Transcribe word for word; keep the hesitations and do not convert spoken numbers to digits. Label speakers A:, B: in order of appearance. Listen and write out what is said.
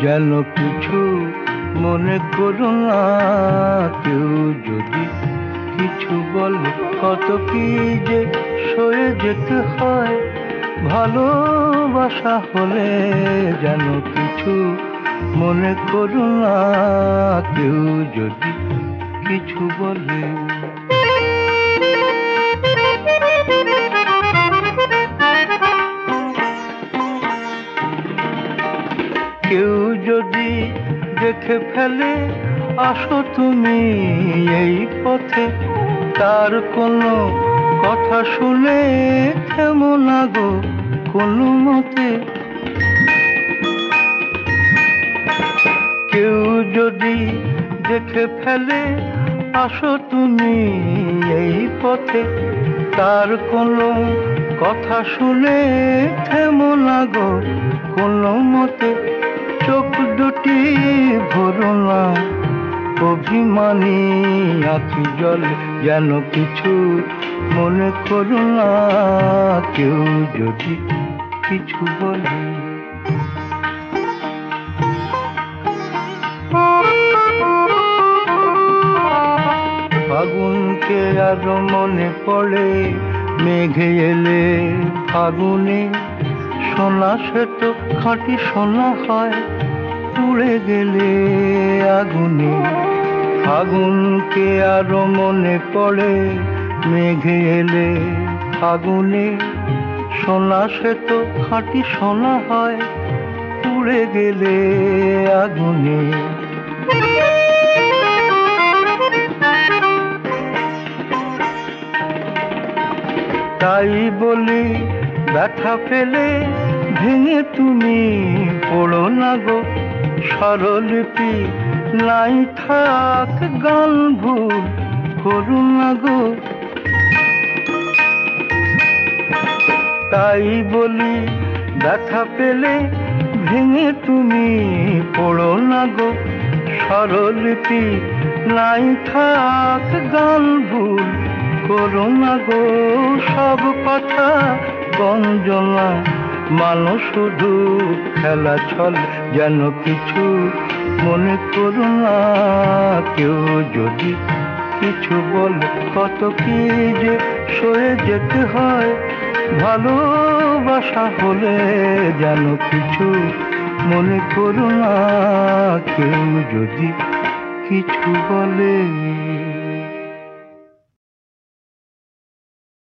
A: যেন কিছু মনে করো না। কেউ যদি কিছু বলে কত কি যে সয়ে যেতে হয়। ভালোবাসা হলে যেন কিছু মনে করো না। কেউ যদি কিছু বলে। কেউ যদি দেখে ফেলে আসো তুমি এই পথে, তার কোনো কথা শুনে থেমো না গো কোনো মতে। কেউ যদি দেখে ফেলে আসো তুমি এই পথে, তার কোনো কথা শুনে থেমো না গো কোনো মতে। চোখ দুটি ভরো না অভিমানী আঁখি জলে, যেন কিছু মনে করো না। কেউ যদি কিছু বলে। ফাগুনকে আরো মনে পড়ে মেঘে এলে ফাগুনে। সোনা সে তো খাঁটি সোনা হয় পুড়ে গেলে আগুনে। ফাগুনকে আরো মনে পড়ে মেঘে এলে ফাগুনে। সোনা সে তো খাঁটি সোনা হয় পুড়ে গেলে আগুনে। তাই বলি ব্যথা পেলে ভেঙে তুমি পড়ো না গো স্বরলিপি নাই থাক গান ভুল করো না গো। তাই বলি ব্যথা পেলে ভেঙে তুমি পড়ো না গো স্বরলিপি নাই থাক গান ভুল করো না গো। সব কথা গঞ্জনা মানো শুধু খেলা ছল, যেন কিছু মনে করো না। কেউ যদি কিছু বলে কত কি যে সয়ে যেতে হয়। ভালোবাসা হলে যেন কিছু মনে করো না। কেউ যদি কিছু বলে।